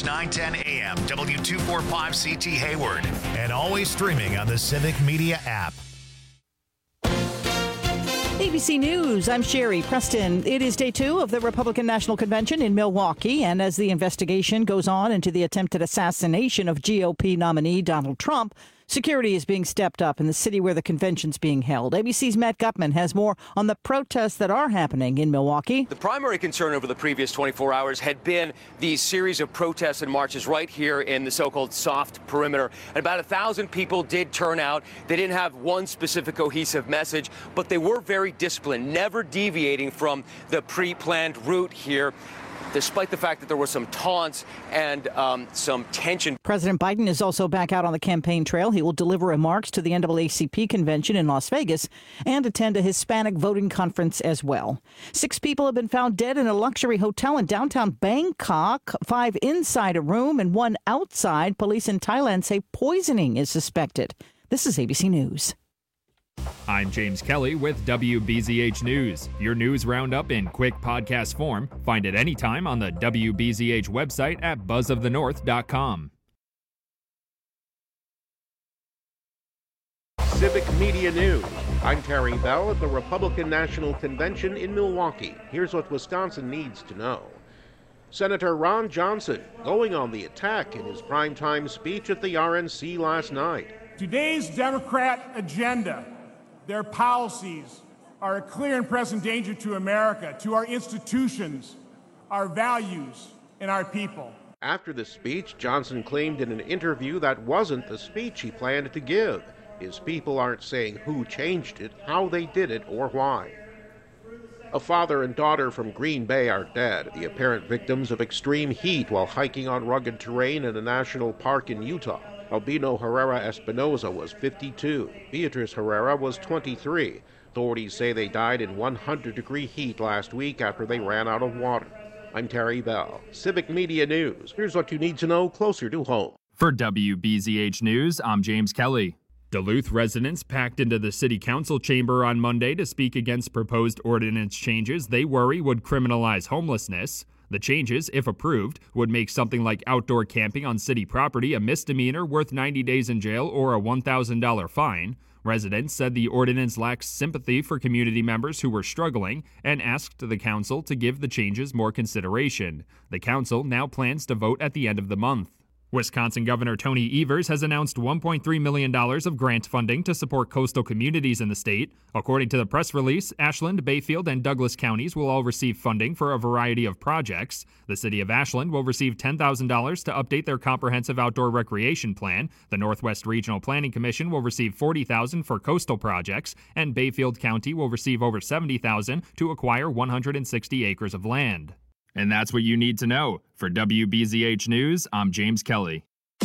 910 AM, W245CT Hayward, and always streaming on the Civic Media app. ABC News, I'm Sherry Preston. It is day 2 of the Republican National Convention in Milwaukee, and as the investigation goes on into the attempted assassination of GOP nominee Donald Trump, security is being stepped up in the city where the convention's being held. ABC's Matt Gutman has more on the protests that are happening in Milwaukee. The primary concern over the previous 24 hours had been these series of protests and marches right here in the so-called soft perimeter. And about 1,000 people did turn out. They didn't have one specific cohesive message, but they were very disciplined, never deviating from the pre-planned route here, despite the fact that there were some taunts and some tension. President Biden is also back out on the campaign trail. He will deliver remarks to the NAACP convention in Las Vegas and attend a Hispanic voting conference as well. 6 people have been found dead in a luxury hotel in downtown Bangkok, 5 inside a room and 1 outside. Police in Thailand say poisoning is suspected. This is ABC News. I'm James Kelly with WBZH News. Your news roundup in quick podcast form. Find it anytime on the WBZH website at buzzofthenorth.com. Civic Media News. I'm Terry Bell at the Republican National Convention in Milwaukee. Here's what Wisconsin needs to know. Senator Ron Johnson going on the attack in his primetime speech at the RNC last night. Today's Democrat agenda, their policies, are a clear and present danger to America, to our institutions, our values, and our people. After the speech, Johnson claimed in an interview that wasn't the speech he planned to give. His people aren't saying who changed it, how they did it, or why. A father and daughter from Green Bay are dead, the apparent victims of extreme heat while hiking on rugged terrain in a national park in Utah. Albino Herrera Espinoza was 52. Beatrice Herrera was 23. Authorities say they died in 100-degree heat last week after they ran out of water. I'm Terry Bell. Civic Media News. Here's what you need to know closer to home. For WBZH News, I'm James Kelly. Duluth residents packed into the city council chamber on Monday to speak against proposed ordinance changes they worry would criminalize homelessness. The changes, if approved, would make something like outdoor camping on city property a misdemeanor worth 90 days in jail or a $1,000 fine. Residents said the ordinance lacks sympathy for community members who were struggling and asked the council to give the changes more consideration. The council now plans to vote at the end of the month. Wisconsin Governor Tony Evers has announced $1.3 million of grant funding to support coastal communities in the state. According to the press release, Ashland, Bayfield, and Douglas counties will all receive funding for a variety of projects. The city of Ashland will receive $10,000 to update their comprehensive outdoor recreation plan. The Northwest Regional Planning Commission will receive $40,000 for coastal projects, and Bayfield County will receive over $70,000 to acquire 160 acres of land. And that's what you need to know. For WBZH News, I'm James Kelly.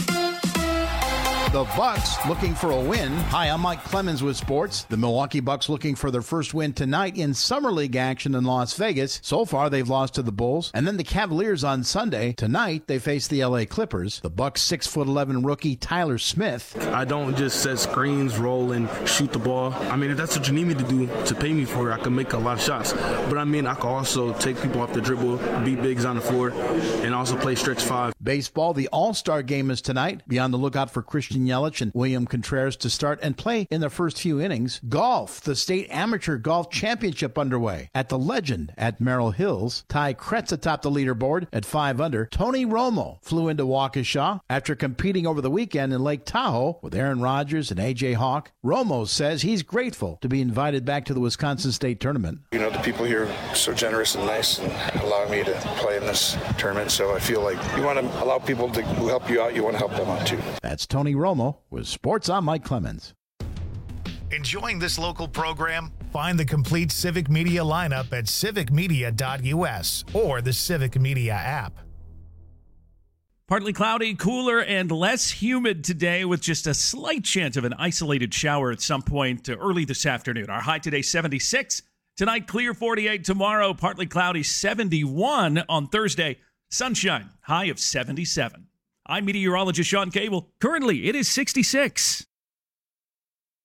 The Bucks looking for a win. Hi, I'm Mike Clemens with sports. The Milwaukee Bucks looking for their first win tonight in Summer League action in Las Vegas. So far, they've lost to the Bulls. And then the Cavaliers on Sunday. Tonight, they face the LA Clippers. The Bucks 6'11" rookie Tyler Smith. I don't just set screens, roll, and shoot the ball. I mean, if that's what you need me to do to pay me for it, I can make a lot of shots. But I mean, I can also take people off the dribble, beat bigs on the floor, and also play stretch 5. Baseball, the All-Star game is tonight. Be on the lookout for Christian Yelich and William Contreras to start and play in the first few innings. Golf, the State Amateur Golf Championship underway at the Legend at Merrill Hills. Ty Kretz atop the leaderboard at 5 under. Tony Romo flew into Waukesha after competing over the weekend in Lake Tahoe with Aaron Rodgers and A.J. Hawk. Romo says he's grateful to be invited back to the Wisconsin State Tournament. You know, the people here are so generous and nice and allowing me to play in this tournament, so I feel like you want to allow people who help you out, you want to help them out too. That's Tony Romo with Sports. I'm Mike Clemens. Enjoying this local program? Find the complete Civic Media lineup at civicmedia.us or the Civic Media app. Partly cloudy, cooler, and less humid today with just a slight chance of an isolated shower at some point early this afternoon. Our high today, 76. Tonight, clear 48. Tomorrow, partly cloudy, 71 on Thursday. Sunshine, high of 77. I'm meteorologist Sean Cable. Currently, it is 66.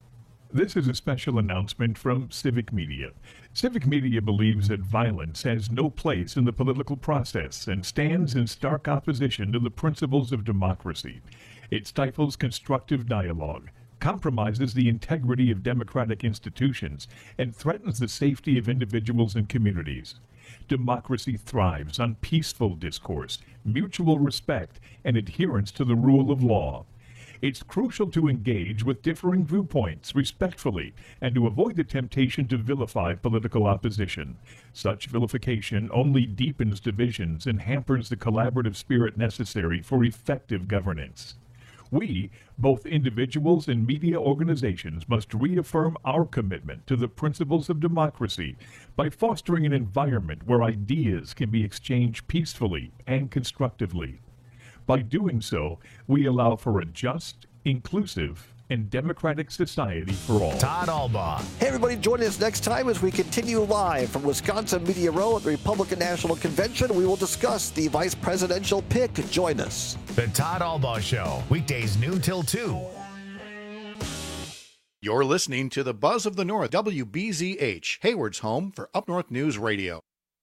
This is a special announcement from Civic Media. Civic Media believes that violence has no place in the political process and stands in stark opposition to the principles of democracy. It stifles constructive dialogue, compromises the integrity of democratic institutions, and threatens the safety of individuals and communities. Democracy thrives on peaceful discourse, mutual respect, and adherence to the rule of law. It's crucial to engage with differing viewpoints respectfully and to avoid the temptation to vilify political opposition. Such vilification only deepens divisions and hampers the collaborative spirit necessary for effective governance. We, both individuals and media organizations, must reaffirm our commitment to the principles of democracy by fostering an environment where ideas can be exchanged peacefully and constructively. By doing so, we allow for a just, inclusive, and democratic society for all. Todd Albaugh. Hey, everybody, join us next time as we continue live from Wisconsin Media Row at the Republican National Convention. We will discuss the vice presidential pick. Join us. The Todd Albaugh Show, weekdays noon till 2. You're listening to the Buzz of the North, WBZH, Hayward's home for Up North News Radio.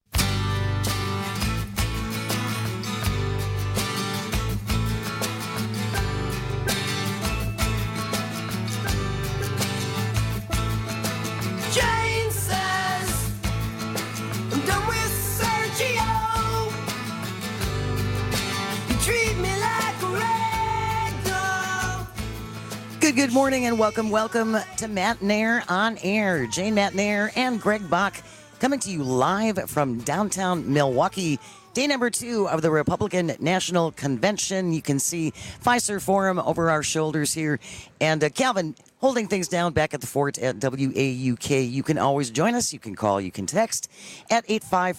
Good morning and welcome to Matt Nair on Air. Jane Matt Nair and Greg Bach coming to you live from downtown Milwaukee. Day number 2 of the Republican National Convention. You can see Fiserv Forum over our shoulders here. And Calvin holding things down back at the fort at WAUK. You can always join us. You can call. You can text at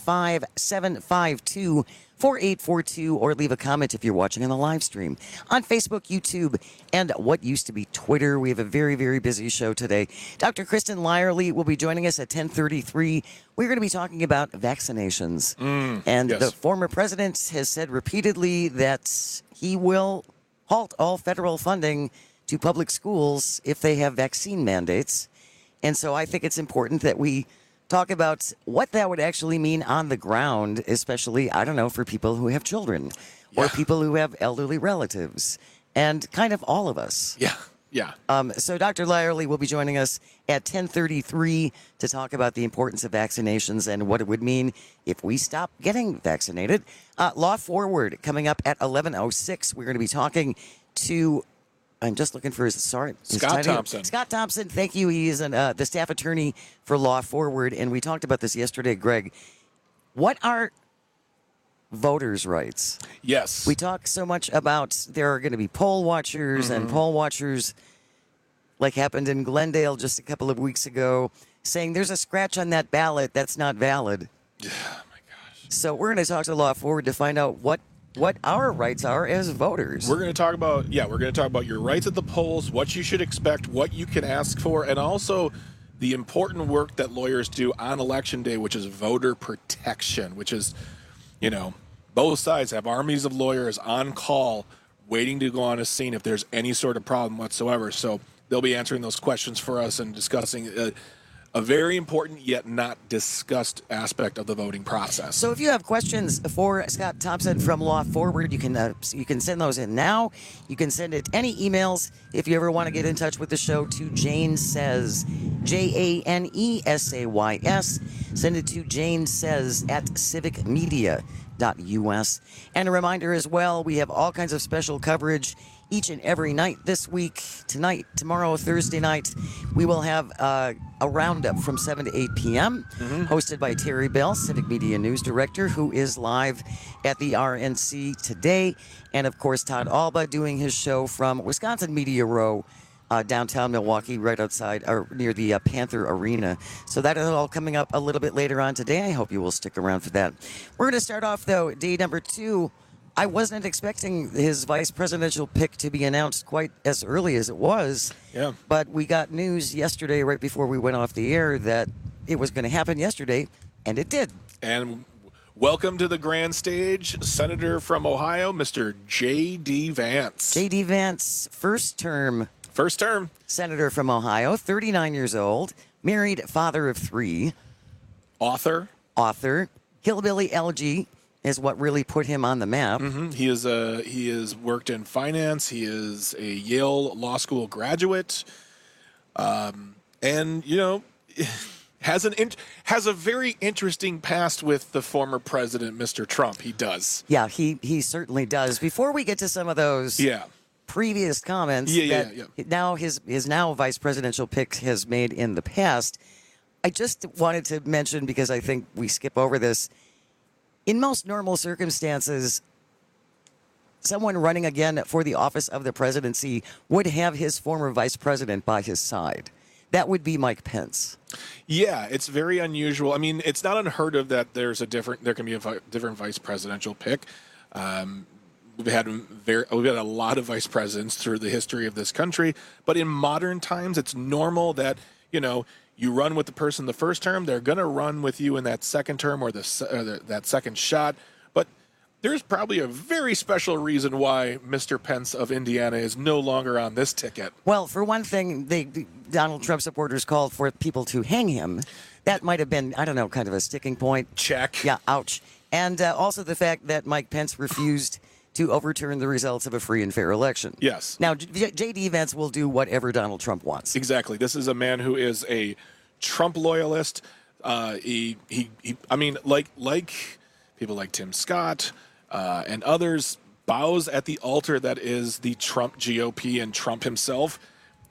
855-752-4842 or leave a comment if you're watching on the live stream on Facebook, YouTube, and what used to be Twitter. We have a very, very busy show today. Dr. Kristen Lyerly will be joining us at 10:33. We're going to be talking about vaccinations. The former president has said repeatedly that he will halt all federal funding to public schools if they have vaccine mandates. And so I think it's important that we talk about what that would actually mean on the ground, especially, I don't know, for people who have children or people who have elderly relatives and kind of all of us. So Dr. Lyerly will be joining us at 10:33 to talk about the importance of vaccinations and what it would mean if we stop getting vaccinated. Law Forward coming up at 11:06. We're going to be talking to... I'm just looking for his Scott Thompson. Scott Thompson, thank you. He is the staff attorney for Law Forward, and we talked about this yesterday, Greg. What are voters' rights? Yes. We talk so much about there are going to be poll watchers, and poll watchers, like happened in Glendale just a couple of weeks ago, saying there's a scratch on that ballot that's not valid. Oh, my gosh. So we're going to talk to Law Forward to find out what our rights are as voters. We're going to talk about your rights at the polls, what you should expect, what you can ask for, and also the important work that lawyers do on Election Day, which is voter protection, which is, both sides have armies of lawyers on call waiting to go on a scene if there's any sort of problem whatsoever. So they'll be answering those questions for us and discussing a very important yet not discussed aspect of the voting process. So if you have questions for Scott Thompson from Law Forward, you can send those in now. You can send it any emails if you ever want to get in touch with the show to Jane Says, JANESAYS. Send it to Jane Says at civicmedia.us. And a reminder as well, we have all kinds of special coverage each and every night this week. Tonight, tomorrow, Thursday night, we will have a roundup from 7 to 8 p.m. Hosted by Terry Bell, Civic Media News Director, who is live at the RNC today. And, of course, Todd Albaugh doing his show from Wisconsin Media Row, downtown Milwaukee, right outside or near the Panther Arena. So that is all coming up a little bit later on today. I hope you will stick around for that. We're going to start off, though, day number 2. I wasn't expecting his vice presidential pick to be announced quite as early as it was. Yeah. But we got news yesterday, right before we went off the air, that it was going to happen yesterday, and it did. And welcome to the grand stage, Senator from Ohio, Mr. J.D. Vance. J.D. Vance, first term First term. Senator from Ohio, 39 years old, married, father of 3. Author. Hillbilly Elegy is what really put him on the map. Mm-hmm. He has worked in finance. He is a Yale Law School graduate, and has a very interesting past with the former president, Mr. Trump. He does. Yeah, he certainly does. Before we get to some of those previous comments now his now vice presidential pick has made in the past, I just wanted to mention, because I think we skip over this, in most normal circumstances, someone running again for the office of the presidency would have his former vice president by his side. That would be Mike Pence. Yeah, it's very unusual. I mean, it's not unheard of that there can be a different vice presidential pick. We've had a lot of vice presidents through the history of this country, but in modern times, it's normal that you run with the person the first term, they're going to run with you in that second term or that second shot. But there's probably a very special reason why Mr. Pence of Indiana is no longer on this ticket. Well, for one thing, Donald Trump supporters called for people to hang him. That might have been, I don't know, kind of a sticking point. Check. Yeah, ouch. And also the fact that Mike Pence refused to overturn the results of a free and fair election. Yes. Now, J.D. Vance will do whatever Donald Trump wants. Exactly. This is a man who is a Trump loyalist. I mean, like people like Tim Scott and others, bows at the altar that is the Trump GOP and Trump himself.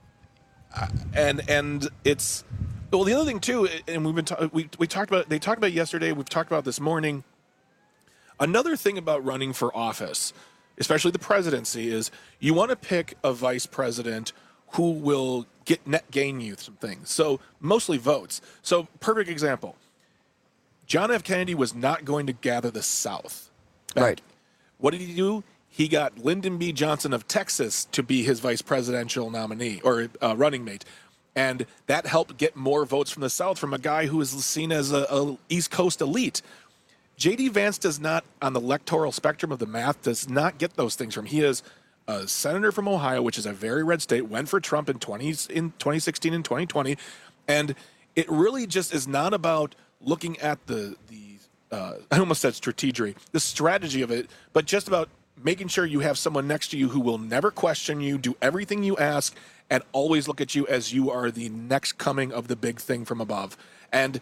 And it's, well, the other thing too, and we talked about, they talked about it yesterday, we've talked about it this morning. Another thing about running for office, especially the presidency, is you want to pick a vice president who will gain you some things. So mostly votes. So perfect example. John F. Kennedy was not going to gather the South. Right. What did he do? He got Lyndon B. Johnson of Texas to be his vice presidential nominee or running mate. And that helped get more votes from the South from a guy who is seen as a East Coast elite. J.D. Vance does not, on the electoral spectrum of the math, does not get those things from. He is a senator from Ohio, which is a very red state, went for Trump in 2016 and 2020. And it really just is not about looking at I almost said strategy, the strategy of it, but just about making sure you have someone next to you who will never question you, do everything you ask, and always look at you as you are the next coming of the big thing from above. And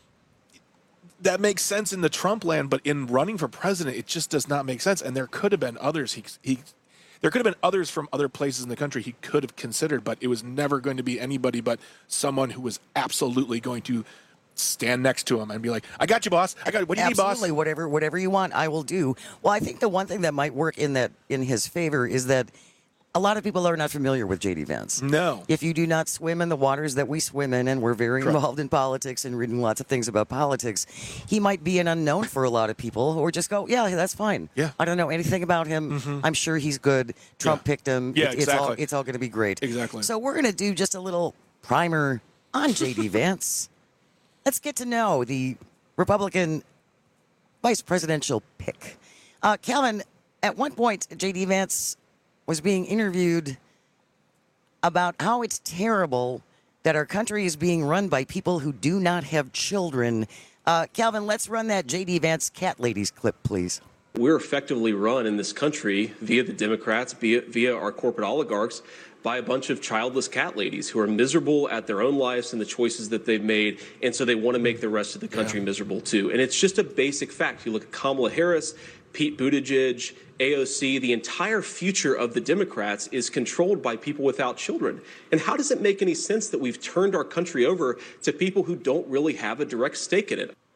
that makes sense in the Trump land, but in running for president, it just does not make sense. And there could have been others. There could have been others from other places in the country he could have considered, but it was never going to be anybody but someone who was absolutely going to stand next to him and be like, I got you, boss. I got you. What do you need, boss? Absolutely. Whatever you want, I will do. Well, I think the one thing that might work in his favor is that a lot of people are not familiar with J.D. Vance. No. If you do not swim in the waters that we swim in, and we're very involved in politics and reading lots of things about politics, he might be an unknown for a lot of people who just go, yeah, that's fine. Yeah. I don't know anything about him. Mm-hmm. I'm sure he's good. Trump picked him. Yeah, exactly. It's all going to be great. Exactly. So we're going to do just a little primer on J.D. Vance. Let's get to know the Republican vice presidential pick. Calvin, at one point, J.D. Vance was being interviewed about how it's terrible that our country is being run by people who do not have children. Calvin, let's run that J.D. Vance cat ladies clip, please. We're effectively run in this country via the Democrats, via our corporate oligarchs, by a bunch of childless cat ladies who are miserable at their own lives and the choices that they've made, and so they want to make the rest of the country miserable too. And it's just a basic fact. You look at Kamala Harris, Pete Buttigieg, AOC, the entire future of the Democrats is controlled by people without children. And how does it make any sense that we've turned our country over to people who don't really have a direct stake in it?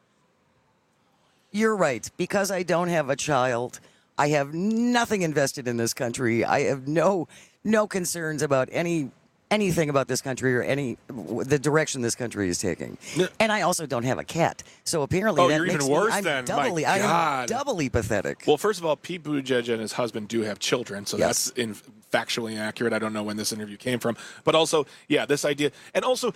You're right. Because I don't have a child, I have nothing invested in this country. I have no concerns about anything about this country or the direction this country is taking. And I also don't have a cat. So apparently that you're makes even worse I'm then. doubly, My God. I am doubly pathetic. Well, first of all, Pete Buttigieg and his husband do have children, so that's factually accurate. I don't know when this interview came from. But also, this idea. And also,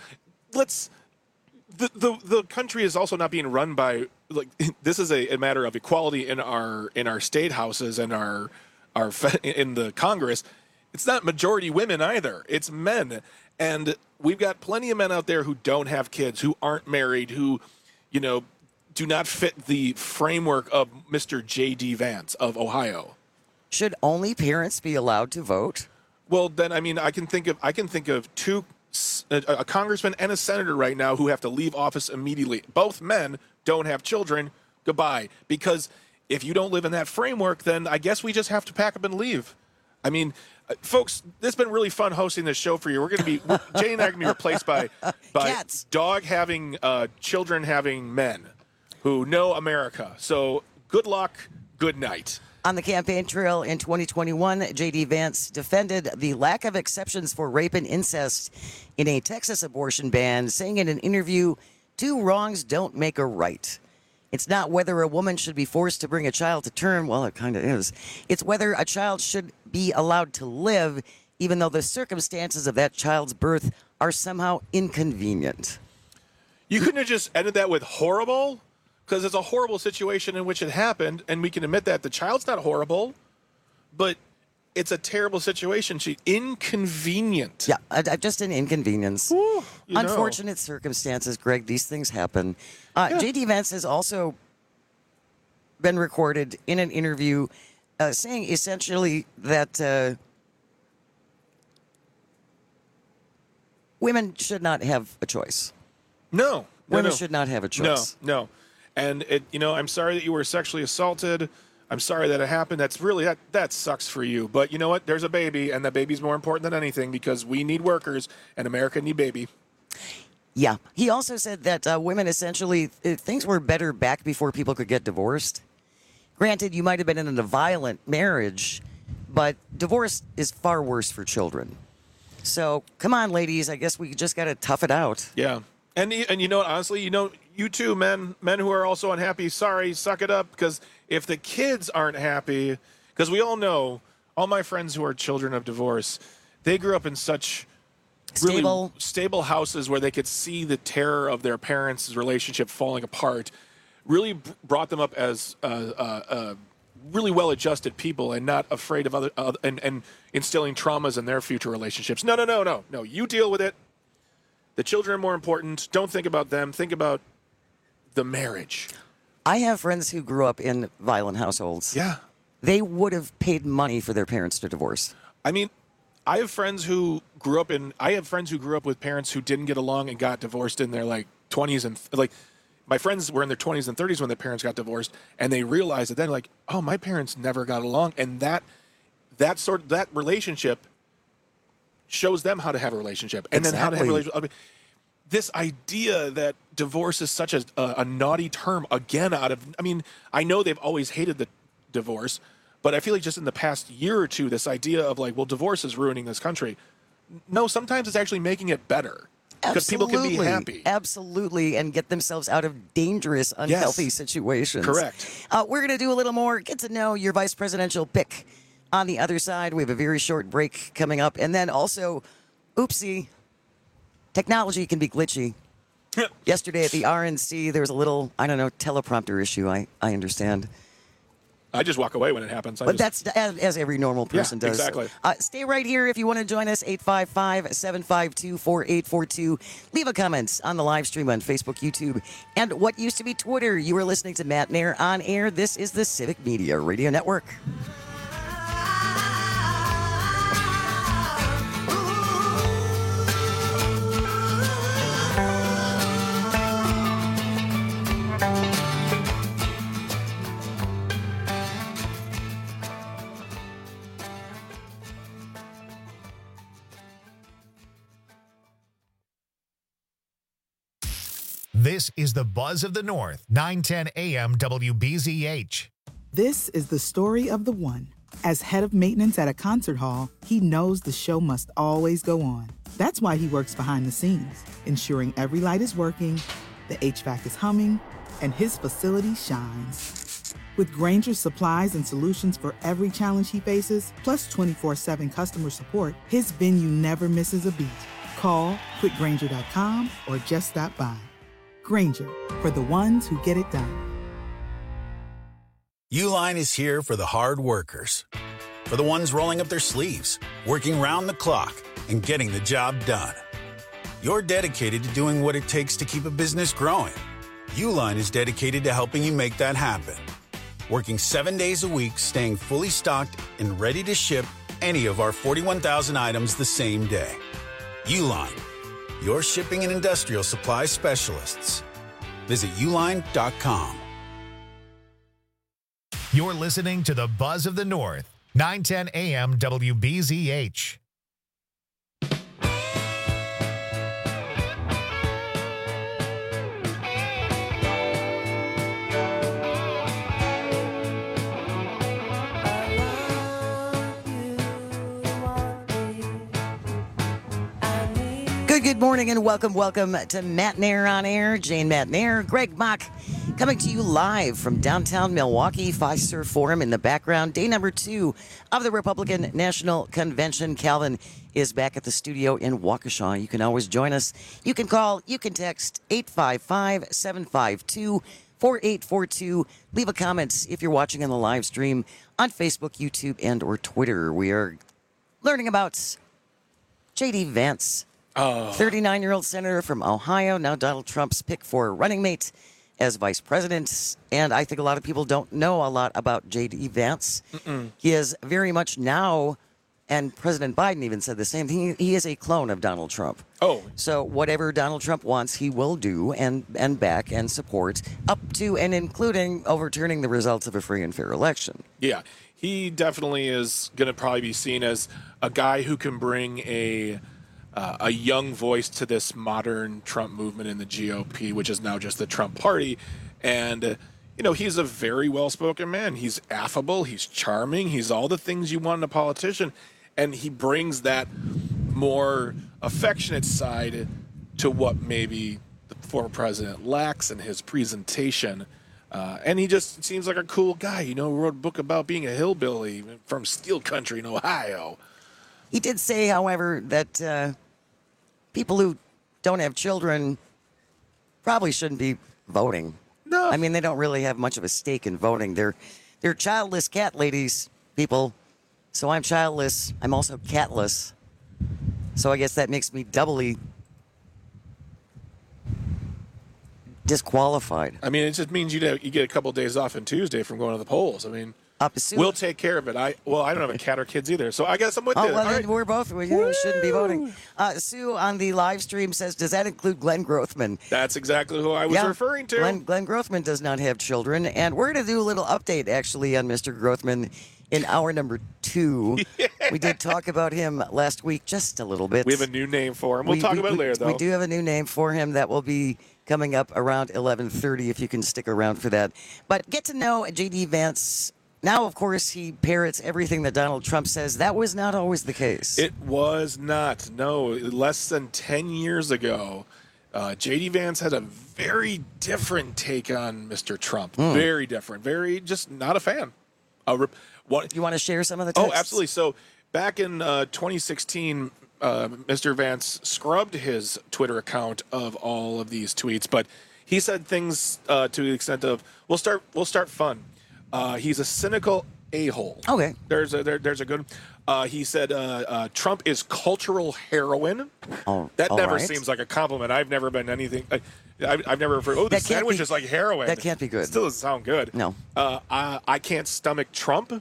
the country is also not being run by, this is a matter of equality in our state houses and our in the Congress. it's not majority women either. It's men. And we've got plenty of men out there who don't have kids, who aren't married, who, do not fit the framework of Mr. J.D. Vance of Ohio. Should only parents be allowed to vote? Well, then, I can think of two, a congressman and a senator right now who have to leave office immediately. Both men don't have children. Goodbye. Because if you don't live in that framework, then I guess we just have to pack up and leave. Folks, this has been really fun hosting this show for you. Jay and I are going to be replaced by Cats. dog having, children having men who know America. So good luck. Good night. On the campaign trail in 2021, J.D. Vance defended the lack of exceptions for rape and incest in a Texas abortion ban, saying in an interview, 2 wrongs don't make a right. It's not whether a woman should be forced to bring a child to term. Well, it kind of is. It's whether a child should be allowed to live, even though the circumstances of that child's birth are somehow inconvenient. You couldn't have just ended that with horrible? Because it's a horrible situation in which it happened, and we can admit that. The child's not horrible, but it's a terrible situation. Inconvenient. Yeah, just an inconvenience. Unfortunate circumstances, Greg. These things happen. J.D. Vance has also been recorded in an interview saying essentially that women should not have a choice. No. Women should not have a choice. No. And I'm sorry that you were sexually assaulted. I'm sorry that it happened. That's really, that sucks for you. But you know what? There's a baby, and that baby's more important than anything because we need workers, and America need baby. Yeah. He also said that women essentially, things were better back before people could get divorced. Granted, you might have been in a violent marriage, but divorce is far worse for children. So come on, ladies. I guess we just got to tough it out. Yeah. And you know what, honestly, you too, men who are also unhappy, sorry, suck it up, because if the kids aren't happy, because we all know, all my friends who are children of divorce, they grew up in such really stable houses where they could see the terror of their parents' relationship falling apart, really brought them up as really well-adjusted people and not afraid of other and instilling traumas in their future relationships. No, you deal with it. The children are more important. Don't think about them. Think about the marriage. I have friends who grew up in violent households. Yeah. They would have paid money for their parents to divorce. I have friends who grew up with parents who didn't get along and got divorced in their 20s and my friends were in their 20s and 30s when their parents got divorced, and they realized that then oh, my parents never got along, and that relationship shows them how to have a relationship, and then how to have a relationship. This idea that divorce is such a naughty term, again, I know they've always hated the divorce, but I feel like just in the past year or two, this idea of divorce is ruining this country. No, sometimes it's actually making it better. Because people can be happy. Absolutely, and get themselves out of dangerous, unhealthy situations. Correct. We're going to do a little more, get to know your vice presidential pick. On the other side, we have a very short break coming up. And then also, oopsie, technology can be glitchy. Yesterday at the RNC, there was a little, teleprompter issue, I understand. I just walk away when it happens. But that's as every normal person does. Exactly. Stay right here if you want to join us, 855-752-4842. Leave a comment on the live stream on Facebook, YouTube, and what used to be Twitter. You are listening to Matt Nair on air. This is the Civic Media Radio Network. This is the Buzz of the North, 910 AM WBZH. This is the story of the one. As head of maintenance at a concert hall, he knows the show must always go on. That's why he works behind the scenes, ensuring every light is working, the HVAC is humming, and his facility shines. With Grainger's supplies and solutions for every challenge he faces, plus 24/7 customer support, his venue never misses a beat. Call quickgrainger.com or just stop by. Grainger, for the ones who get it done. Uline is here for the hard workers. for the ones rolling up their sleeves, working round the clock, and getting the job done. You're dedicated to doing what it takes to keep a business growing. Uline is dedicated to helping you make that happen. Working 7 days a week, staying fully stocked and ready to ship any of our 41,000 items the same day. Uline, your shipping and industrial supply specialists. Visit uline.com. You're listening to the Buzz of the North, 910 AM WBZH. Good morning and welcome to Matt Nair on Air. Jane Matt Nair, Greg Mock, coming to you live from downtown Milwaukee, Fiserv Forum in the background. Day number 2 of the Republican National Convention. Calvin is back at the studio in Waukesha. You can always join us. You can call, you can text 855-752-4842. Leave a comment if you're watching on the live stream on Facebook, YouTube, and or Twitter. We are learning about J.D. Vance. 39-year-old senator from Ohio, now Donald Trump's pick for running mate as vice president. And I think a lot of people don't know a lot about J.D. Vance. He is very much now, and President Biden even said the same thing, he is a clone of Donald Trump. So whatever Donald Trump wants, he will do and back and support, up to and including overturning the results of a free and fair election. Yeah, he definitely is going to probably be seen as a guy who can bring a young voice to this modern Trump movement in the GOP, which is now just the Trump party. And, he's a very well-spoken man. He's affable. He's charming. He's all the things you want in a politician. And he brings that more affectionate side to what maybe the former president lacks in his presentation. And he just seems like a cool guy. Wrote a book about being a hillbilly from Steel Country in Ohio. He did say, however, that people who don't have children probably shouldn't be voting. No. I mean, they don't really have much of a stake in voting. They're childless cat ladies, people. So I'm childless. I'm also catless. So I guess that makes me doubly disqualified. I mean, it just means you get a couple of days off on Tuesday from going to the polls. I mean, we'll take care of it. I don't have a cat or kids either, so I guess I'm with you. Well, then we're both. We shouldn't be voting. Sue on the live stream says, does that include Glenn Grothman? That's exactly who I was referring to. Glenn Grothman does not have children, and we're going to do a little update, actually, on Mr. Grothman in hour number 2. Yeah. We did talk about him last week just a little bit. We have a new name for him. We'll talk about it later, though. We do have a new name for him that will be coming up around 11:30, if you can stick around for that. But get to know J.D. Vance. Now, of course, he parrots everything that Donald Trump says. That was not always the case. It was not. No, less than 10 years ago, J.D. Vance had a very different take on Mr. Trump. Very different. Very just not a fan. You want to share some of the texts? Oh, absolutely. So back in 2016, Mr. Vance scrubbed his Twitter account of all of these tweets, but he said things to the extent of, we'll start fun. He's a cynical a-hole. Okay. There's a good. He said Trump is cultural heroin. That never seems like a compliment. I've never been anything. I've never heard. The sandwich is like heroin. That can't be good. Still doesn't sound good. No. I can't stomach Trump.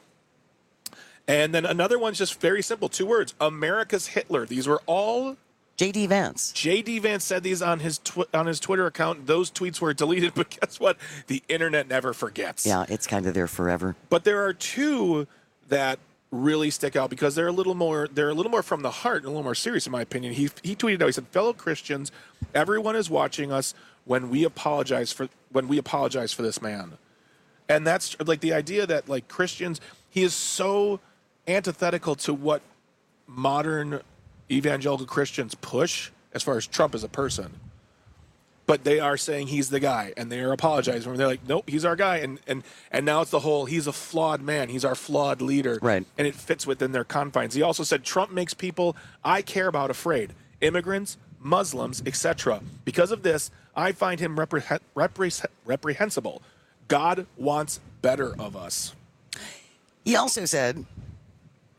And then another one's just very simple. 2 words. America's Hitler. These were all J.D. Vance. J.D. Vance said these on his Twitter account. Those tweets were deleted, but guess what? The internet never forgets. Yeah, it's kind of there forever. But there are 2 that really stick out because they're a little more from the heart and a little more serious, in my opinion. He tweeted out, he said, "Fellow Christians, everyone is watching us when we apologize for this man." And that's like the idea that like Christians, he is so antithetical to what modern evangelical Christians push as far as Trump as a person. But they are saying he's the guy, and they are apologizing for him. They're like, nope, he's our guy. And now it's the whole, he's a flawed man. He's our flawed leader. Right. And it fits within their confines. He also said, Trump makes people I care about afraid. Immigrants, Muslims, etc. Because of this, I find him reprehensible. God wants better of us. He also said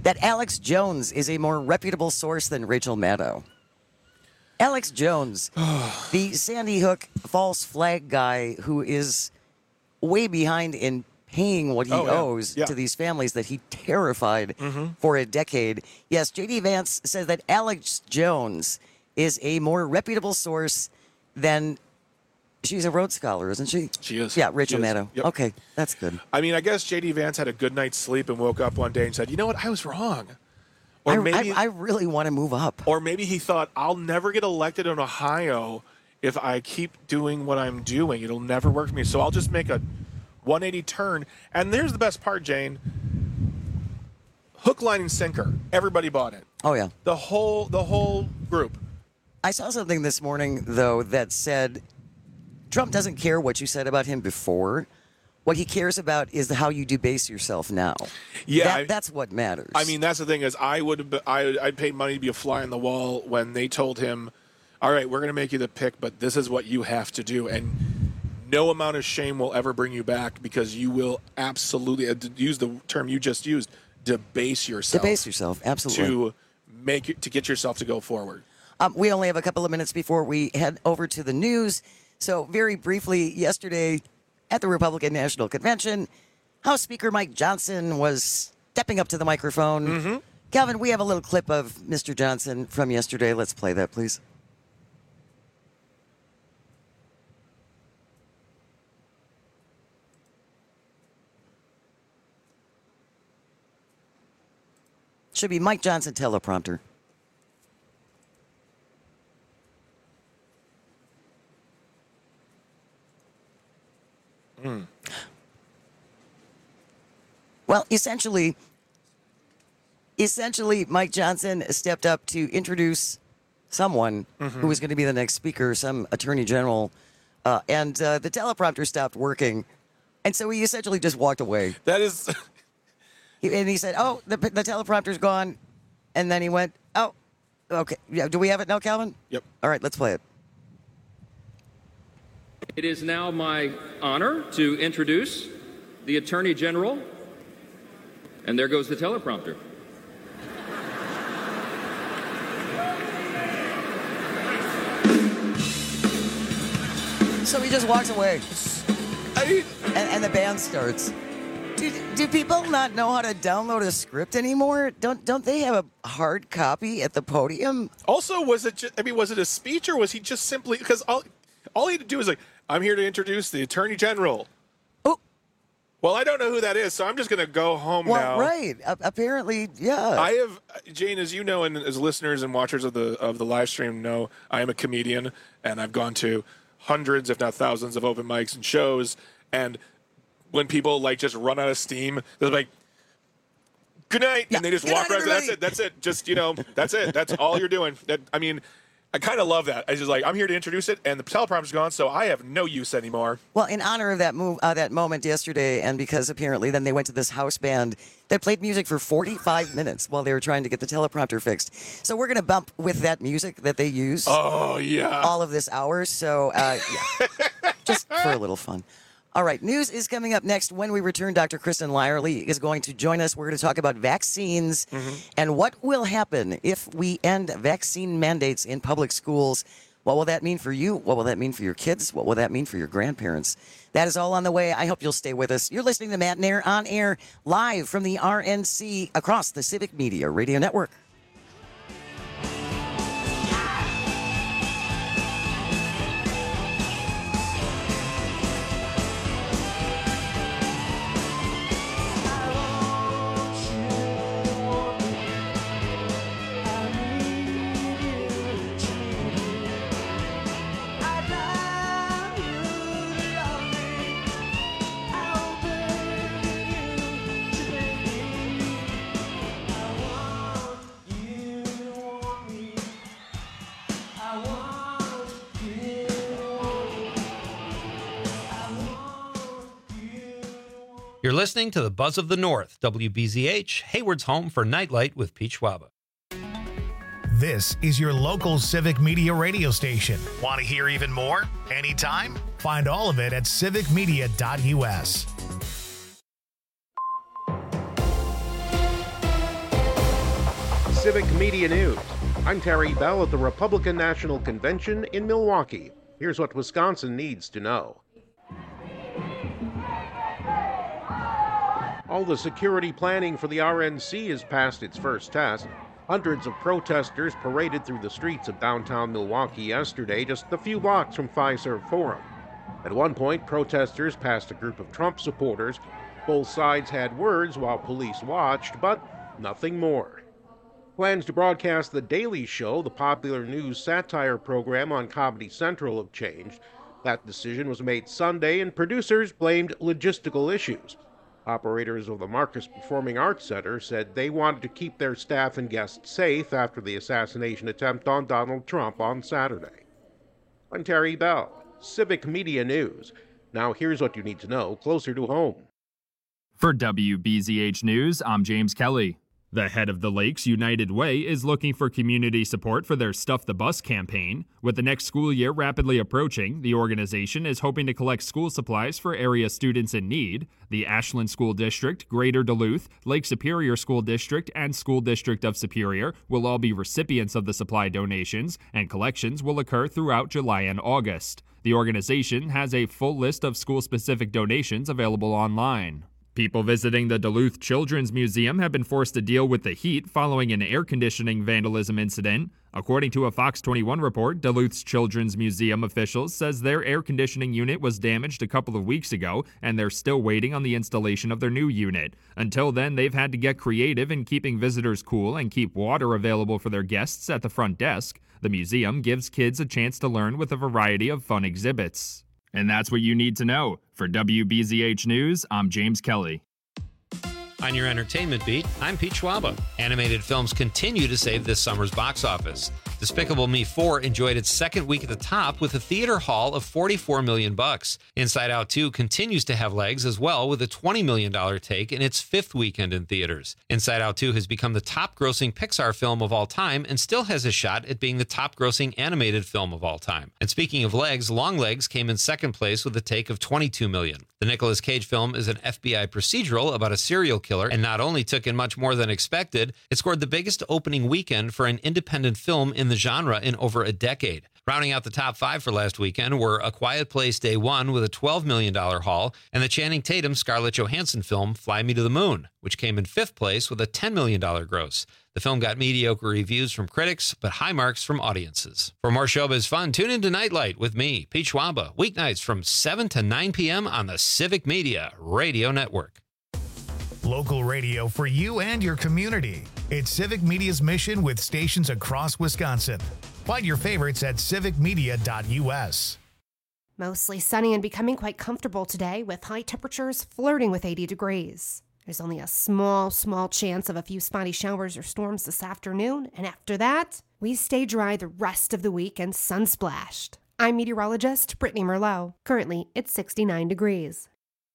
that Alex Jones is a more reputable source than Rachel Maddow. Alex Jones, the Sandy Hook false flag guy who is way behind in paying what he owes to these families that he terrified for a decade. Yes, J.D. Vance says that Alex Jones is a more reputable source than... She's a Rhodes Scholar, isn't she? She is. Yeah, Rachel Maddow. Yep. Okay, that's good. I mean, I guess J.D. Vance had a good night's sleep and woke up one day and said, you know what, I was wrong. Or I really want to move up. Or maybe he thought, I'll never get elected in Ohio if I keep doing what I'm doing. It'll never work for me. So I'll just make a 180 turn. And there's the best part, Jane. Hook, line, and sinker. Everybody bought it. Oh, yeah. The whole group. I saw something this morning, though, that said Trump doesn't care what you said about him before. What he cares about is how you debase yourself now. Yeah, that's what matters. I mean, that's the thing is, I'd paid money to be a fly on the wall when they told him, "All right, we're going to make you the pick, but this is what you have to do," and no amount of shame will ever bring you back because you will absolutely use the term you just used, debase yourself. Debase yourself, absolutely. To get yourself to go forward. We only have a couple of minutes before we head over to the news. So very briefly, yesterday at the Republican National Convention, House Speaker Mike Johnson was stepping up to the microphone. Calvin, we have a little clip of Mr. Johnson from yesterday. Let's play that, please. Should be Mike Johnson teleprompter. Well, essentially, Mike Johnson stepped up to introduce someone who was going to be the next speaker, some attorney general, and the teleprompter stopped working, and so he essentially just walked away. That is, and he said, "Oh, the teleprompter's gone," and then he went, "Oh, okay, yeah. Do we have it now, Calvin?" Yep. All right, let's play it. It is now my honor to introduce the Attorney General, and there goes the teleprompter. So he just walks away, and the band starts. Do people not know how to download a script anymore? Don't they have a hard copy at the podium? Also, was it a speech or was he just simply because all he had to do was like, I'm here to introduce the Attorney General. Oh. Well, I don't know who that is, so I'm just going to go home now. Right. Apparently, yeah. I have, Jane, as you know, and as listeners and watchers of the live stream know, I am a comedian, and I've gone to hundreds, if not thousands, of open mics and shows. And when people like just run out of steam, they're like, "Good night," and they just walk right. That's it. Just that's it. That's all you're doing. I kind of love that. I just like, I'm here to introduce it, and the teleprompter's gone, so I have no use anymore. Well, in honor of that that moment yesterday, and because apparently then they went to this house band that played music for 45 minutes while they were trying to get the teleprompter fixed. So we're going to bump with that music that they use. Oh, yeah. All of this hour, so yeah. Just for a little fun. All right, news is coming up next. When we return, Dr. Kristen Lyerly is going to join us. We're going to talk about vaccines and what will happen if we end vaccine mandates in public schools. What will that mean for you? What will that mean for your kids? What will that mean for your grandparents? That is all on the way. I hope you'll stay with us. You're listening to Matt Nair on air, live from the RNC across the Civic Media Radio Network. You're listening to the Buzz of the North, WBZH, Hayward's home for Nightlight with Pete Schwaba. This is your local Civic Media radio station. Want to hear even more? Anytime? Find all of it at civicmedia.us. Civic Media News. I'm Terry Bell at the Republican National Convention in Milwaukee. Here's what Wisconsin needs to know. All the security planning for the RNC has passed its first test. Hundreds of protesters paraded through the streets of downtown Milwaukee yesterday, just a few blocks from Fiserv Forum. At one point, protesters passed a group of Trump supporters. Both sides had words while police watched, but nothing more. Plans to broadcast The Daily Show, the popular news satire program on Comedy Central, have changed. That decision was made Sunday, and producers blamed logistical issues. Operators of the Marcus Performing Arts Center said they wanted to keep their staff and guests safe after the assassination attempt on Donald Trump on Saturday. I'm Terry Bell, Civic Media News. Now here's what you need to know closer to home. For WBZH News, I'm James Kelly. The head of the Lakes United Way is looking for community support for their Stuff the Bus campaign. With the next school year rapidly approaching, the organization is hoping to collect school supplies for area students in need. The Ashland School District, Greater Duluth, Lake Superior School District, and School District of Superior will all be recipients of the supply donations, and collections will occur throughout July and August. The organization has a full list of school-specific donations available online. People visiting the Duluth Children's Museum have been forced to deal with the heat following an air conditioning vandalism incident. According to a Fox 21 report, Duluth's Children's Museum officials says their air conditioning unit was damaged a couple of weeks ago, and they're still waiting on the installation of their new unit. Until then, they've had to get creative in keeping visitors cool and keep water available for their guests at the front desk. The museum gives kids a chance to learn with a variety of fun exhibits. And that's what you need to know. For WBZH News, I'm James Kelly. On your entertainment beat, I'm Pete Schwaba. Animated films continue to save this summer's box office. Despicable Me 4 enjoyed its second week at the top with a theater haul of $44 million. Inside Out 2 continues to have legs as well with a $20 million take in its fifth weekend in theaters. Inside Out 2 has become the top-grossing Pixar film of all time and still has a shot at being the top-grossing animated film of all time. And speaking of legs, Longlegs came in second place with a take of $22 million. The Nicolas Cage film is an FBI procedural about a serial killer and not only took in much more than expected, it scored the biggest opening weekend for an independent film in the genre in over a decade. Rounding out the top five for last weekend were A Quiet Place Day One with a $12 million haul and the Channing Tatum Scarlett Johansson film Fly Me to the Moon, which came in fifth place with a $10 million gross. The film got mediocre reviews from critics, but high marks from audiences. For more showbiz fun, tune into Nightlight with me, Pete Schwaba, weeknights from 7 to 9 p.m. on the Civic Media Radio Network. Local radio for you and your community. It's Civic Media's mission with stations across Wisconsin. Find your favorites at civicmedia.us. Mostly sunny and becoming quite comfortable today with high temperatures flirting with 80 degrees. There's only a small chance of a few spotty showers or storms this afternoon, and after that, we stay dry the rest of the week and sun-splashed. I'm meteorologist Brittany Merlot. Currently, it's 69 degrees.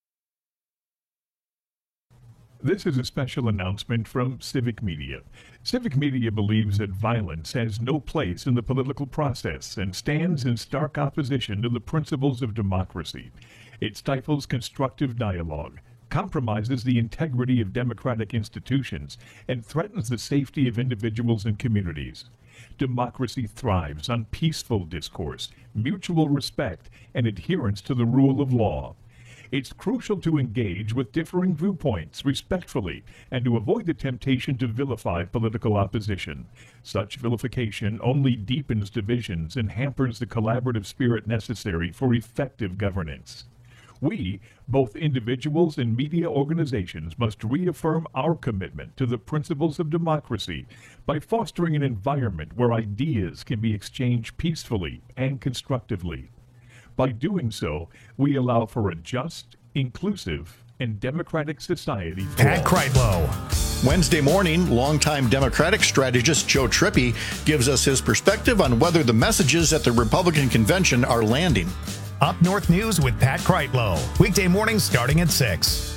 This is a special announcement from Civic Media. Civic Media believes that violence has no place in the political process and stands in stark opposition to the principles of democracy. It stifles constructive dialogue, compromises the integrity of democratic institutions, and threatens the safety of individuals and communities. Democracy thrives on peaceful discourse, mutual respect, and adherence to the rule of law. It's crucial to engage with differing viewpoints respectfully and to avoid the temptation to vilify political opposition. Such vilification only deepens divisions and hampers the collaborative spirit necessary for effective governance. We, both individuals and media organizations, must reaffirm our commitment to the principles of democracy by fostering an environment where ideas can be exchanged peacefully and constructively. By doing so, we allow for a just, inclusive, and democratic society for Pat all. Kreitlow. Wednesday morning, longtime Democratic strategist Joe Trippi gives us his perspective on whether the messages at the Republican convention are landing. Up North News with Pat Kreitlow. Weekday mornings starting at 6.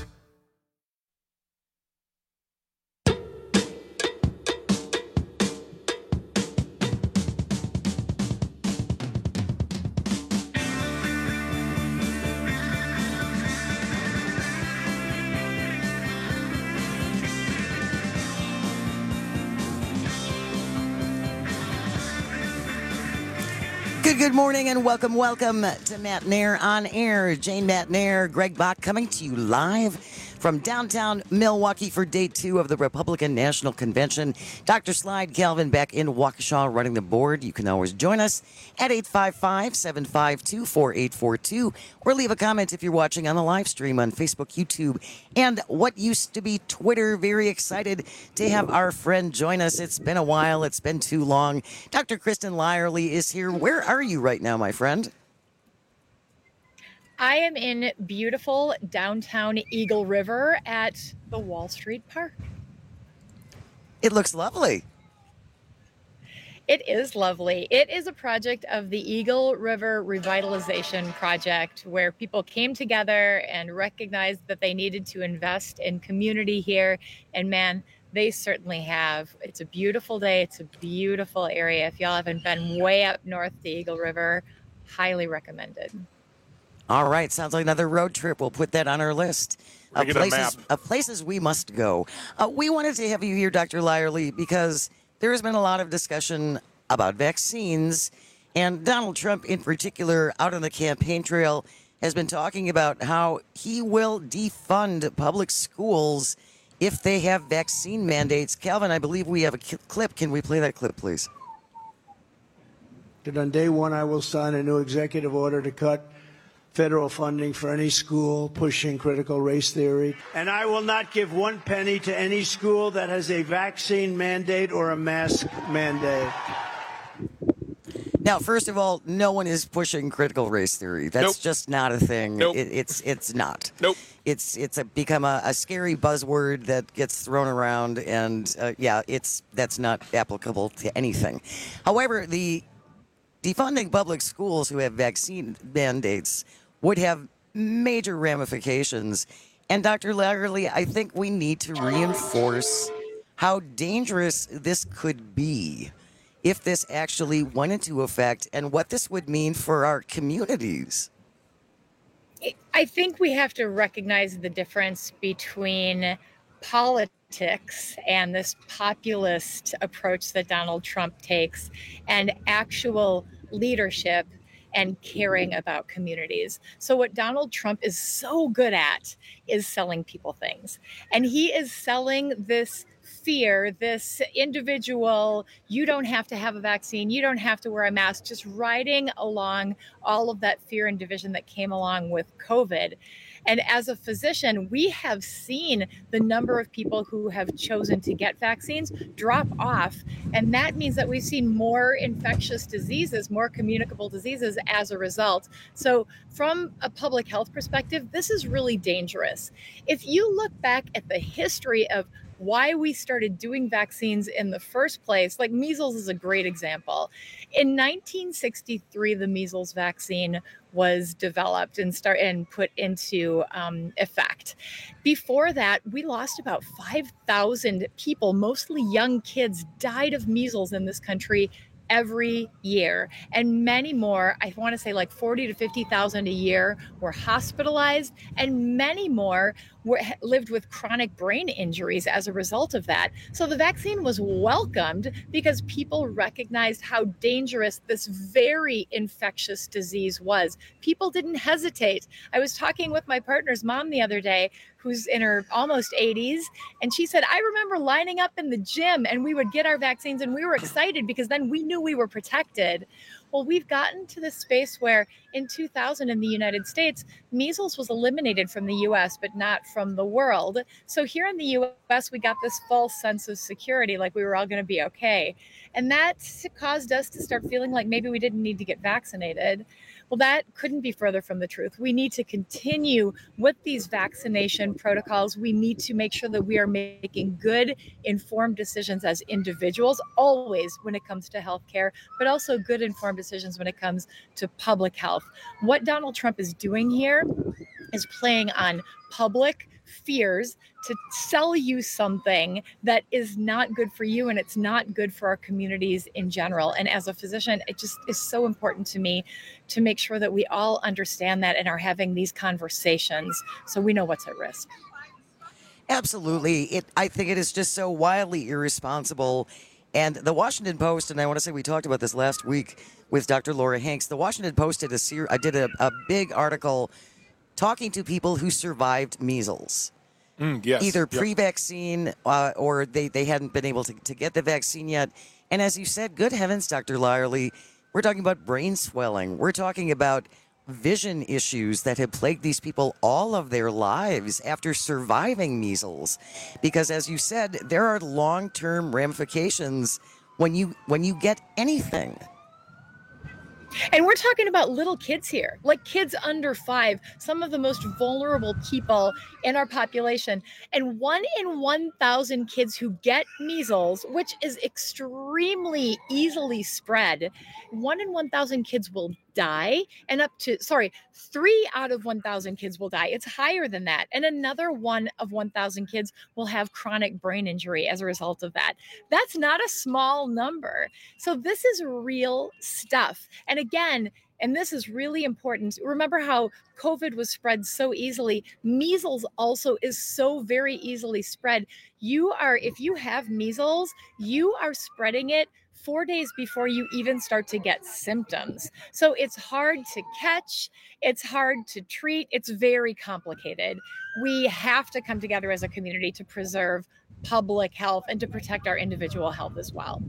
Good morning and welcome to Matt Nair on Air. Jane Matt Nair, Greg Bach coming to you live from downtown Milwaukee for day 2 of the Republican National Convention. Dr. Slide Calvin back in Waukesha running the board. You can always join us at 855-752-4842 or leave a comment if you're watching on the live stream on Facebook, YouTube, and what used to be Twitter. Very excited to have our friend join us. It's been a while. It's been too long. Dr. Kristen Lyerly is here. Where are you right now, my friend? I am in beautiful downtown Eagle River at the Wall Street Park. It looks lovely. It is lovely. It is a project of the Eagle River Revitalization Project where people came together and recognized that they needed to invest in community here. And man, they certainly have. It's a beautiful day. It's a beautiful area. If y'all haven't been way up north to Eagle River, highly recommended. All right, sounds like another road trip. We'll put that on our list of places we must go. We wanted to have you here, Dr. Lyerly, because there has been a lot of discussion about vaccines, and Donald Trump in particular, out on the campaign trail, has been talking about how he will defund public schools if they have vaccine mandates. Calvin, I believe we have a clip. Can we play that clip, please? On day 1, I will sign a new executive order to cut federal funding for any school pushing critical race theory. And I will not give 1 penny to any school that has a vaccine mandate or a mask mandate. Now, first of all, no one is pushing critical race theory. That's just not a thing. Nope. It's not. Nope. It's become a scary buzzword that gets thrown around, and that's not applicable to anything. However, the defunding public schools who have vaccine mandates would have major ramifications. And Dr. Lyerly, I think we need to reinforce how dangerous this could be if this actually went into effect and what this would mean for our communities. I think we have to recognize the difference between politics and this populist approach that Donald Trump takes and actual leadership and caring about communities. So what Donald Trump is so good at is selling people things. And he is selling this fear, this individual, you don't have to have a vaccine, you don't have to wear a mask, just riding along all of that fear and division that came along with COVID. And as a physician, we have seen the number of people who have chosen to get vaccines drop off. And that means that we've seen more infectious diseases, more communicable diseases as a result. So from a public health perspective, this is really dangerous. If you look back at the history of why we started doing vaccines in the first place, like measles is a great example. In 1963, the measles vaccine was developed and put into effect. Before that, we lost about 5,000 people, mostly young kids, died of measles in this country every year. And many more, I want to say like 40 to 50,000 a year were hospitalized, and many more lived with chronic brain injuries as a result of that. So the vaccine was welcomed because people recognized how dangerous this very infectious disease was. People didn't hesitate. I was talking with my partner's mom the other day, who's in her almost 80s, and she said, I remember lining up in the gym and we would get our vaccines and we were excited because then we knew we were protected. Well, we've gotten to this space where in 2000 in the United States, measles was eliminated from the US, but not from the world. So here in the US, we got this false sense of security, like we were all going to be okay. And that caused us to start feeling like maybe we didn't need to get vaccinated. Well, that couldn't be further from the truth. We need to continue with these vaccination protocols. We need to make sure that we are making good, informed decisions as individuals, always when it comes to healthcare, but also good, informed decisions when it comes to public health. What Donald Trump is doing here is playing on public fears to sell you something that is not good for you, and it's not good for our communities in general. And as a physician, it just is so important to me to make sure that we all understand that and are having these conversations so we know what's at risk. Absolutely. I think it is just so wildly irresponsible And the Washington Post, and I want to say we talked about this last week with Dr. Laura Hanks. The Washington Post did a big article talking to people who survived measles. Yes. Either pre-vaccine or they hadn't been able to get the vaccine yet. And as you said, good heavens, Dr. Lyerly, we're talking about brain swelling. We're talking about vision issues that have plagued these people all of their lives after surviving measles. Because as you said, there are long-term ramifications when you get anything. And we're talking about little kids here, like kids under 5, some of the most vulnerable people in our population. And 1 in 1,000 kids who get measles, which is extremely easily spread, 1 in 1,000 kids will die, and 3 out of 1,000 kids will die. It's higher than that. And another 1 of 1,000 kids will have chronic brain injury as a result of that. That's not a small number. So this is real stuff. And again, and this is really important. Remember how COVID was spread so easily. Measles also is so very easily spread. If you have measles, you are spreading it 4 days before you even start to get symptoms. So it's hard to catch, it's hard to treat, it's very complicated. We have to come together as a community to preserve public health and to protect our individual health as well.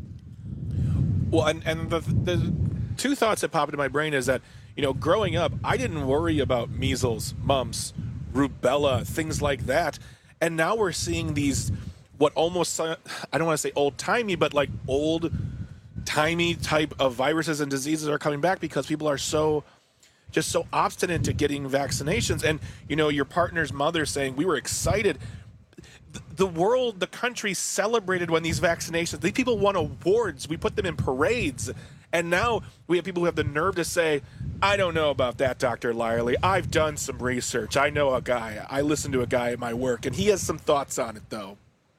Well, and the two thoughts that pop into my brain is that, growing up, I didn't worry about measles, mumps, rubella, things like that. And now we're seeing these what almost, I don't want to say old-timey, but like old-timey type of viruses and diseases are coming back because people are so obstinate to getting vaccinations. And, your partner's mother saying, we were excited. The country celebrated when these vaccinations, these people won awards. We put them in parades. And now we have people who have the nerve to say, I don't know about that, Dr. Lyerly. I've done some research. I know a guy. I listen to a guy at my work, and he has some thoughts on it, though.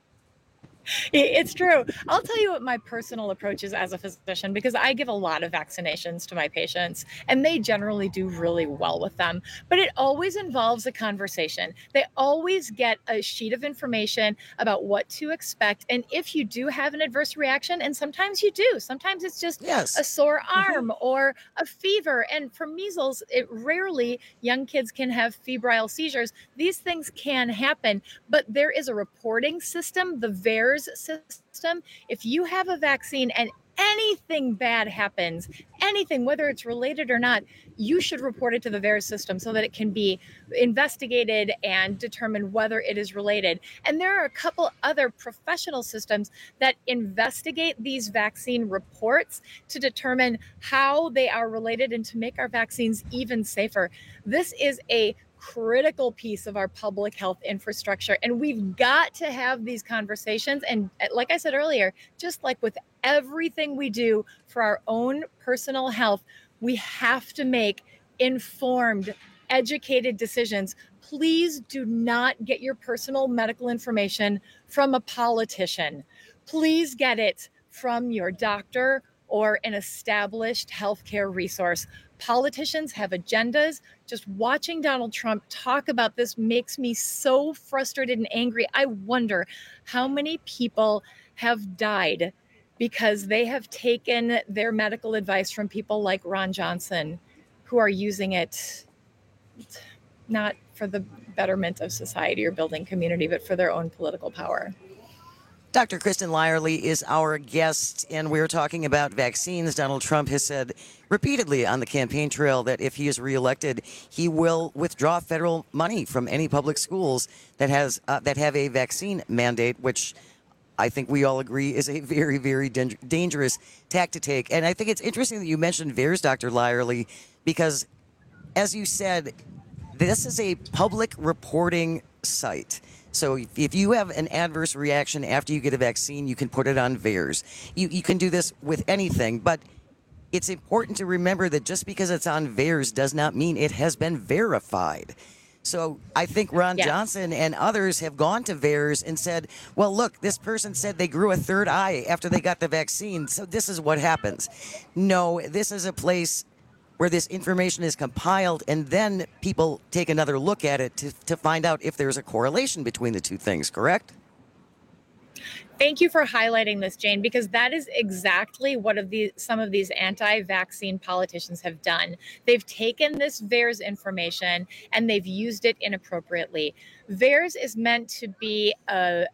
It's true. I'll tell you what my personal approach is as a physician, because I give a lot of vaccinations to my patients and they generally do really well with them. But it always involves a conversation. They always get a sheet of information about what to expect. And if you do have an adverse reaction, and sometimes you do, sometimes it's just a sore arm or a fever. And for measles, rarely young kids can have febrile seizures. These things can happen, but there is a reporting system, the VAERS system. If you have a vaccine and anything bad happens, anything, whether it's related or not, you should report it to the VAERS system so that it can be investigated and determine whether it is related. And there are a couple other professional systems that investigate these vaccine reports to determine how they are related and to make our vaccines even safer. This is a critical piece of our public health infrastructure. And we've got to have these conversations. And like I said earlier, just like with everything we do for our own personal health, we have to make informed, educated decisions. Please do not get your personal medical information from a politician. Please get it from your doctor or an established healthcare resource. Politicians have agendas. Just watching Donald Trump talk about this makes me so frustrated and angry. I wonder how many people have died because they have taken their medical advice from people like Ron Johnson, who are using it not for the betterment of society or building community, but for their own political power. Dr. Kristen Lyerly is our guest, and we're talking about vaccines. Donald Trump has said repeatedly on the campaign trail that if he is reelected, he will withdraw federal money from any public schools that have a vaccine mandate, which I think we all agree is a very, very dangerous tack to take. And I think it's interesting that you mentioned VAERS, Dr. Lyerly, because as you said, this is a public reporting site. So if you have an adverse reaction after you get a vaccine, you can put it on VAERS. You can do this with anything, but it's important to remember that just because it's on VAERS does not mean it has been verified. So I think Ron Johnson and others have gone to VAERS and said, well, look, this person said they grew a third eye after they got the vaccine, so this is what happens. No, this is a place where this information is compiled, and then people take another look at it to find out if there's a correlation between the two things, correct? Thank you for highlighting this, Jane, because that is exactly what some of these anti-vaccine politicians have done. They've taken this VAERS information and they've used it inappropriately. VAERS is meant to be a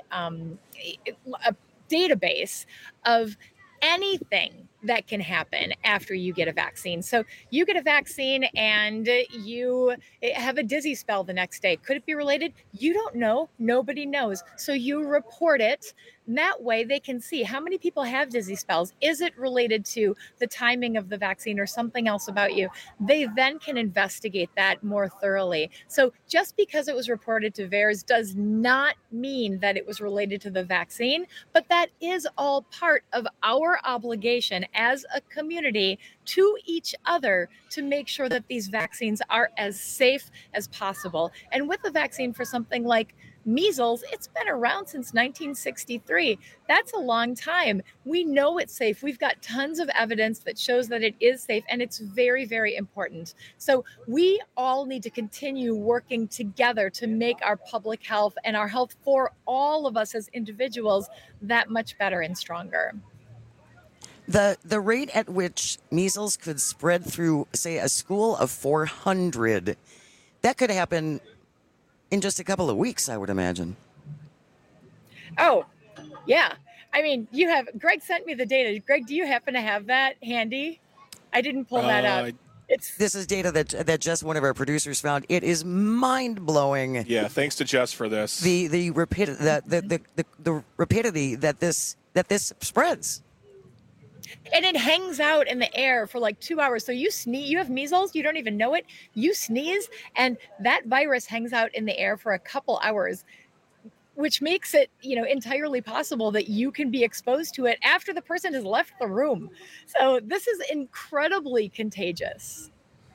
database of anything that can happen after you get a vaccine. So you get a vaccine and you have a dizzy spell the next day. Could it be related? You don't know. Nobody knows. So you report it. And that way they can see how many people have dizzy spells. Is it related to the timing of the vaccine or something else about you? They then can investigate that more thoroughly. So just because it was reported to VAERS does not mean that it was related to the vaccine, but that is all part of our obligation as a community to each other to make sure that these vaccines are as safe as possible. And with the vaccine for something like measles, it's been around since 1963. That's a long time. We know it's safe. We've got tons of evidence that shows that it is safe, and it's very, very important. So we all need to continue working together to make our public health and our health for all of us as individuals that much better and stronger. The rate at which measles could spread through, say, a school of 400, that could happen in just a couple of weeks, I would imagine. Oh, yeah. I mean, Greg sent me the data. Greg, do you happen to have that handy? I didn't pull that up. This is data that Jess, one of our producers, found. It is mind-blowing. Yeah, thanks to Jess for this. The rapidity that this spreads. And it hangs out in the air for like 2 hours. So you sneeze, you have measles, you don't even know it. You sneeze, and that virus hangs out in the air for a couple hours, which makes it, entirely possible that you can be exposed to it after the person has left the room. So this is incredibly contagious.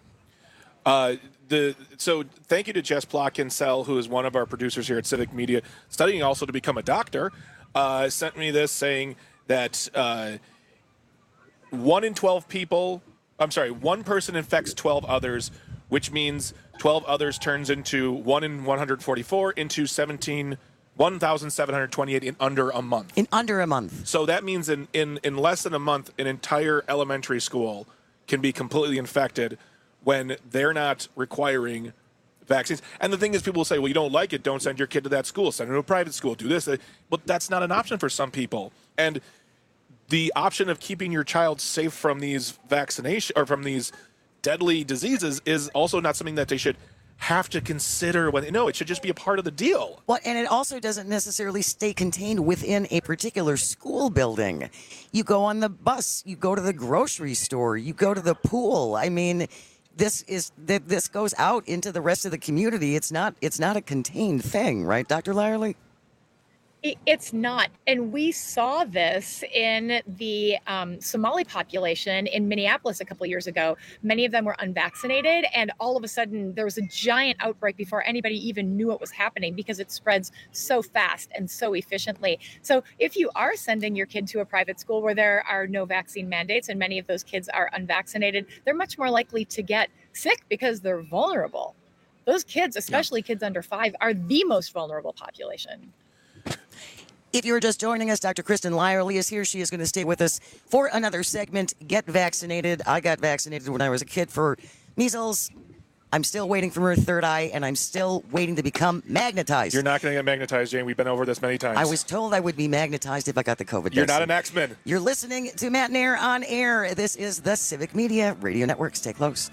So thank you to Jess Plotkin-Sell, who is one of our producers here at Civic Media, studying also to become a doctor, sent me this saying that 1 person infects 12 others, which means 12 others turns into 1 in 144 into 1,728 in under a month. In under a month. So that means in less than a month, an entire elementary school can be completely infected when they're not requiring vaccines. And the thing is, people will say, well, you don't like it, don't send your kid to that school, send them to a private school, do this. But that's not an option for some people. And the option of keeping your child safe from these from these deadly diseases is also not something that they should have to consider it should just be a part of the deal. Well, and it also doesn't necessarily stay contained within a particular school building. You go on the bus, you go to the grocery store, you go to the pool. I mean, this goes out into the rest of the community. It's not a contained thing, right, Dr. Lyerly? It's not. And we saw this in the Somali population in Minneapolis a couple of years ago. Many of them were unvaccinated, and all of a sudden there was a giant outbreak before anybody even knew it was happening because it spreads so fast and so efficiently. So if you are sending your kid to a private school where there are no vaccine mandates and many of those kids are unvaccinated, they're much more likely to get sick because they're vulnerable. Those kids, especially kids under 5, are the most vulnerable population. If you're just joining us, Dr. Kristen Lyerly is here. She is going to stay with us for another segment. Get vaccinated. I got vaccinated when I was a kid for measles. I'm still waiting for my third eye, and I'm still waiting to become magnetized. You're not going to get magnetized, Jane. We've been over this many times. I was told I would be magnetized if I got the COVID. You're not an X-Men. You're listening to Matt and Air on Air. This is the Civic Media Radio Network. Stay close.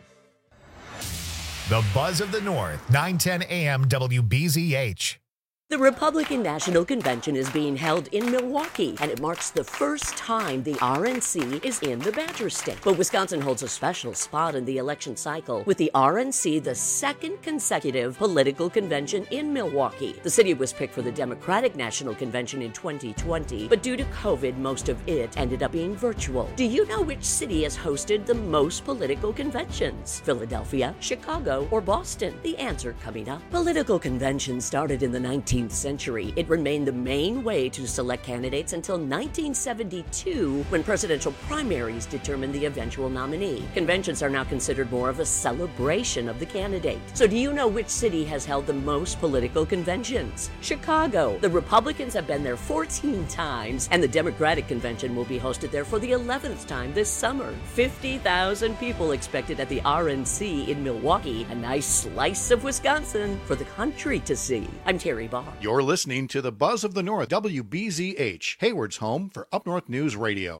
The Buzz of the North, 910 AM WBZH. The Republican National Convention is being held in Milwaukee, and it marks the first time the RNC is in the Badger State. But Wisconsin holds a special spot in the election cycle, with the RNC the second consecutive political convention in Milwaukee. The city was picked for the Democratic National Convention in 2020, but due to COVID, most of it ended up being virtual. Do you know which city has hosted the most political conventions? Philadelphia, Chicago, or Boston? The answer coming up. Political conventions started in the 19th century. It remained the main way to select candidates until 1972, when presidential primaries determined the eventual nominee. Conventions are now considered more of a celebration of the candidate. So do you know which city has held the most political conventions? Chicago. The Republicans have been there 14 times, and the Democratic convention will be hosted there for the 11th time this summer. 50,000 people expected at the RNC in Milwaukee, a nice slice of Wisconsin for the country to see. I'm Terry Barr. You're listening to the Buzz of the North, WBZH, Hayward's home for Up North News Radio.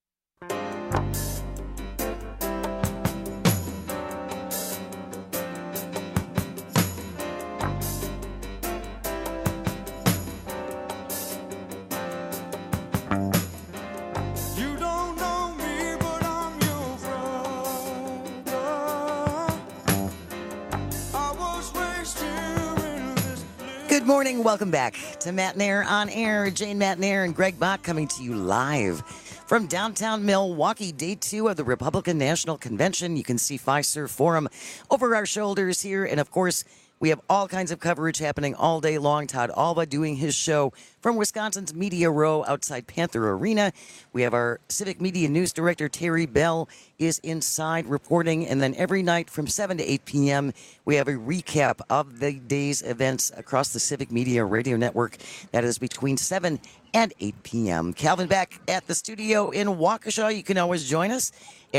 Good morning. Welcome back to Matt Nair on Air. Jane Matt Nair and Greg Bach coming to you live from downtown Milwaukee, day 2 of the Republican National Convention. You can see Fiserv Forum over our shoulders here. And, of course, we have all kinds of coverage happening all day long. Todd Alba doing his show from Wisconsin's Media Row outside Panther Arena. We have our Civic Media News Director, Terry Bell, is inside reporting. And then every night from 7 to 8 p.m., we have a recap of the day's events across the Civic Media Radio Network. That is between 7 and 8 p.m. Calvin back at the studio in Waukesha. You can always join us at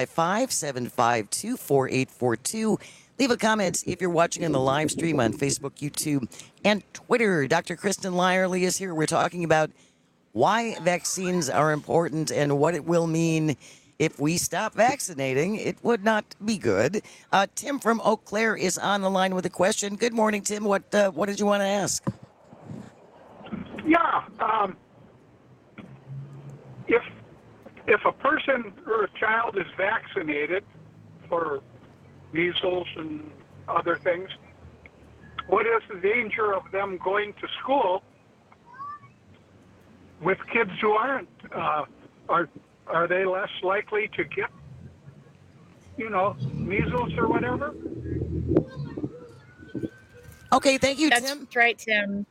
855-752-4842. Leave a comment if you're watching on the live stream on Facebook, YouTube, and Twitter. Dr. Kristen Lyerly is here. We're talking about why vaccines are important and what it will mean if we stop vaccinating. It would not be good. Tim from Eau Claire is on the line with a question. Good morning, Tim. What did you want to ask? Yeah. If a person or a child is vaccinated for measles and other things, what is the danger of them going to school with kids who aren't? Are they less likely to get, measles or whatever? Okay, thank you, Tim. That's right, Tim.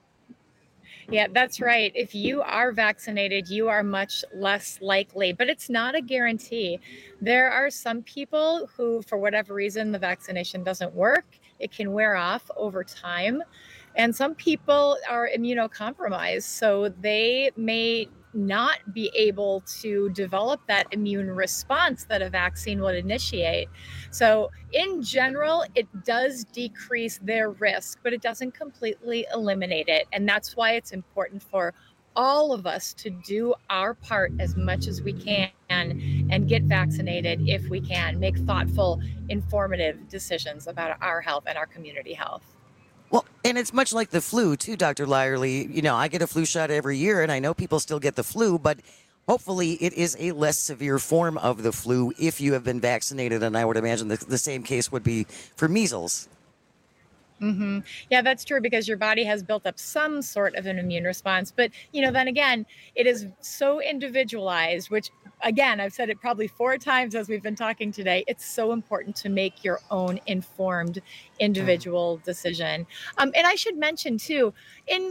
Yeah, that's right. If you are vaccinated, you are much less likely, but it's not a guarantee. There are some people who, for whatever reason, the vaccination doesn't work. It can wear off over time. And some people are immunocompromised, so they may not be able to develop that immune response that a vaccine would initiate. So in general, it does decrease their risk, but it doesn't completely eliminate it. And that's why it's important for all of us to do our part as much as we can and get vaccinated if we can, make thoughtful, informative decisions about our health and our community health. Well, and it's much like the flu, too, Dr. Lyerly. I get a flu shot every year, and I know people still get the flu, but hopefully it is a less severe form of the flu if you have been vaccinated, and I would imagine the same case would be for measles. Mm-hmm. Yeah, that's true, because your body has built up some sort of an immune response. But, then again, it is so individualized, which, again, I've said it probably 4 times as we've been talking today. It's so important to make your own informed individual decision. And I should mention, too, in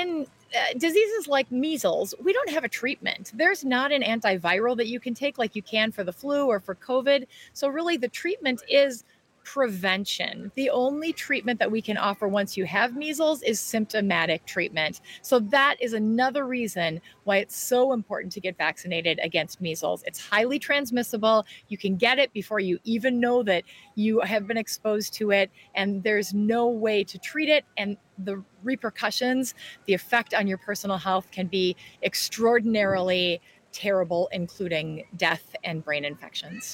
diseases like measles, we don't have a treatment. There's not an antiviral that you can take like you can for the flu or for COVID. So really the treatment is prevention. The only treatment that we can offer once you have measles is symptomatic treatment. So that is another reason why it's so important to get vaccinated against measles. It's highly transmissible. You can get it before you even know that you have been exposed to it, and there's no way to treat it. And the repercussions, the effect on your personal health can be extraordinarily terrible, including death and brain infections.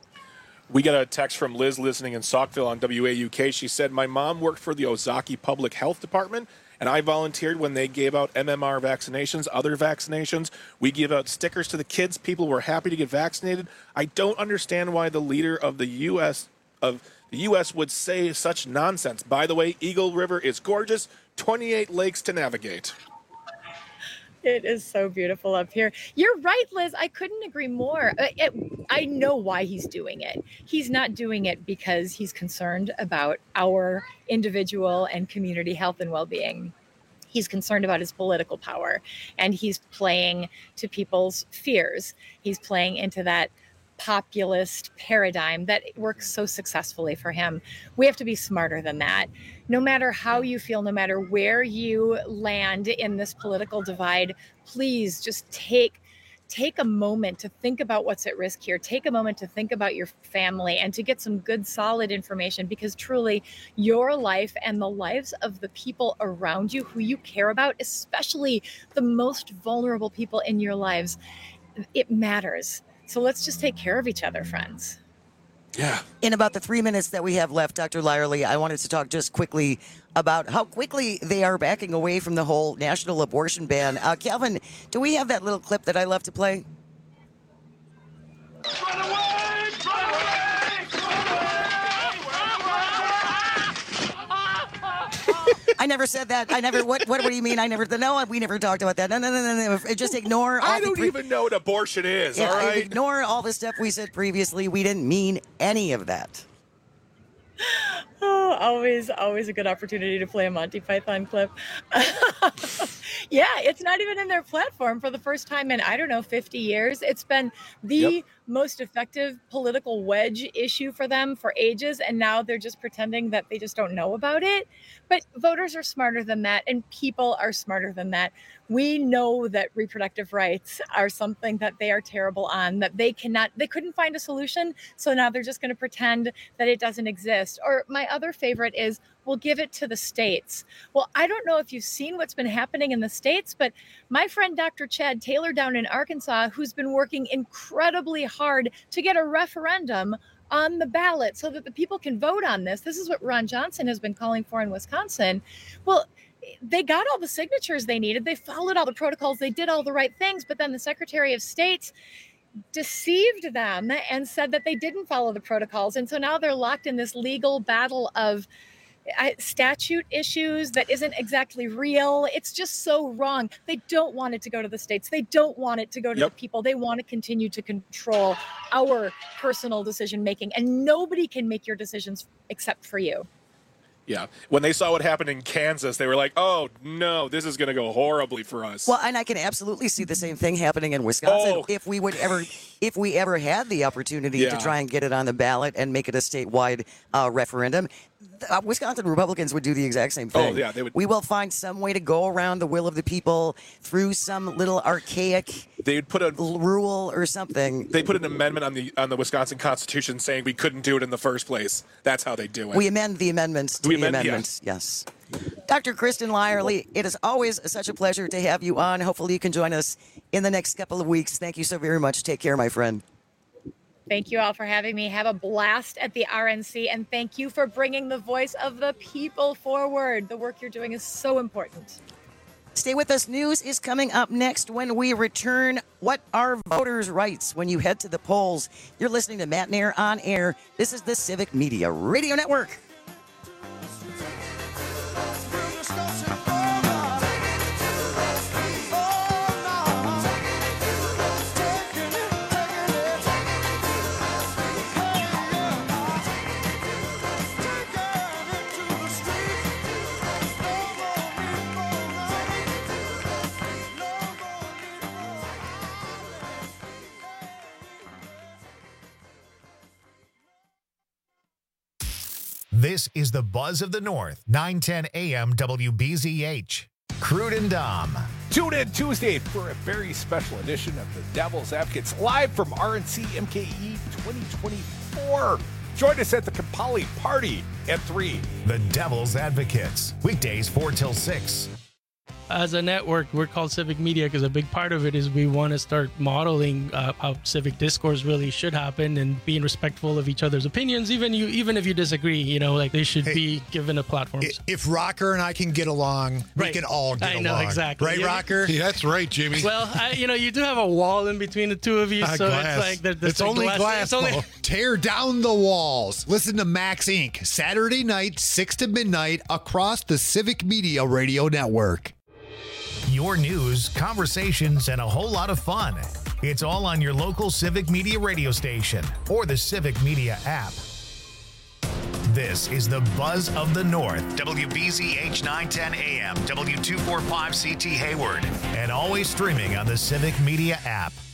We got a text from Liz listening in Saukville on WAUK. She said, my mom worked for the Ozaki Public Health Department, And I volunteered when they gave out MMR vaccinations, other vaccinations. We give out stickers to the kids. People were happy to get vaccinated. I don't understand why the leader of the U.S. would say such nonsense. By the way, Eagle River is gorgeous. 28 lakes to navigate. It is so beautiful up here. You're right, Liz. I couldn't agree more. I know why he's doing it. He's not doing it because he's concerned about our individual and community health and well-being. He's concerned about his political power, and he's playing to people's fears. He's playing into that populist paradigm that works so successfully for him. We have to be smarter than that. No matter how you feel, no matter where you land in this political divide, please just take a moment to think about what's at risk here. Take a moment to think about your family and to get some good, solid information, because truly your life and the lives of the people around you who you care about, especially the most vulnerable people in your lives, it matters. So let's just take care of each other, friends. Yeah. In about the 3 minutes that we have left, Dr. Lyerly, I wanted to talk just quickly about how quickly they are backing away from the whole national abortion ban. Calvin, do we have that little clip that I love to play? Run away! Run away! I never said that. What do you mean? No, we never talked about that. No. Just ignore. I don't even know what abortion is, all right? Ignore all the stuff we said previously. We didn't mean any of that. Oh, always a good opportunity to play a Monty Python clip. Yeah, it's not even in their platform for the first time in, 50 years. It's been the most effective political wedge issue for them for ages, and now they're just pretending that they just don't know about it. But voters are smarter than that, and people are smarter than that. We know that reproductive rights are something that they are terrible on, that they couldn't find a solution, so now they're just going to pretend that it doesn't exist. Or my other favorite is, we'll give it to the states. Well, I don't know if you've seen what's been happening in the states, but my friend Dr. Chad Taylor down in Arkansas, who's been working incredibly hard to get a referendum on the ballot so that the people can vote on this. This is what Ron Johnson has been calling for in Wisconsin. Well, they got all the signatures they needed. They followed all the protocols. They did all the right things. But then the Secretary of State deceived them and said that they didn't follow the protocols. And so now they're locked in this legal battle of statute issues that isn't exactly real. It's just so wrong. They don't want it to go to the states. They don't want it to go to the people. They want to continue to control our personal decision making, and nobody can make your decisions except for you. Yeah. When they saw what happened in Kansas, they were like, oh, no, this is going to go horribly for us. Well, and I can absolutely see the same thing happening in Wisconsin if we ever had the opportunity to try and get it on the ballot and make it a statewide referendum. Wisconsin Republicans would do the exact same thing. Oh, yeah, they would. We will find some way to go around the will of the people through some little archaic rule or something. They put an amendment on the Wisconsin Constitution saying we couldn't do it in the first place. That's how they do it. We amend the amendments to the amendments. Yes. Dr. Kristen Lyerly, it is always such a pleasure to have you on. Hopefully you can join us in the next couple of weeks. Thank you so very much. Take care, my friend. Thank you all for having me. Have a blast at the RNC, and thank you for bringing the voice of the people forward. The work you're doing is so important. Stay with us. News is coming up next when we return. What are voters' rights when you head to the polls? You're listening to Matt Nair on Air. This is the Civic Media Radio Network. This is the Buzz of the North, 910 AM WBZH. Crude and Dom. Tune in Tuesday for a very special edition of the Devil's Advocates live from RNC MKE 2024. Join us at the Kampali Party at 3. The Devil's Advocates, weekdays 4 till 6. as a network, we're called Civic Media because a big part of it is we want to start modeling how civic discourse really should happen and being respectful of each other's opinions, even if you disagree. Like they should be given a platform. If Rocker and I can get along, we can all get along. I know, exactly. Right, Rocker? Yeah, that's right, Jimmy. Well, you do have a wall in between the two of you, so glass. it's like it's only glass. Tear down the walls. Listen to Max Inc. Saturday night, 6 to midnight, across the Civic Media Radio Network. Your news, conversations, and a whole lot of fun. It's all on your local Civic Media radio station or the Civic Media app. This is the Buzz of the North, WBZH 910 AM, W245CT Hayward, and always streaming on the Civic Media app.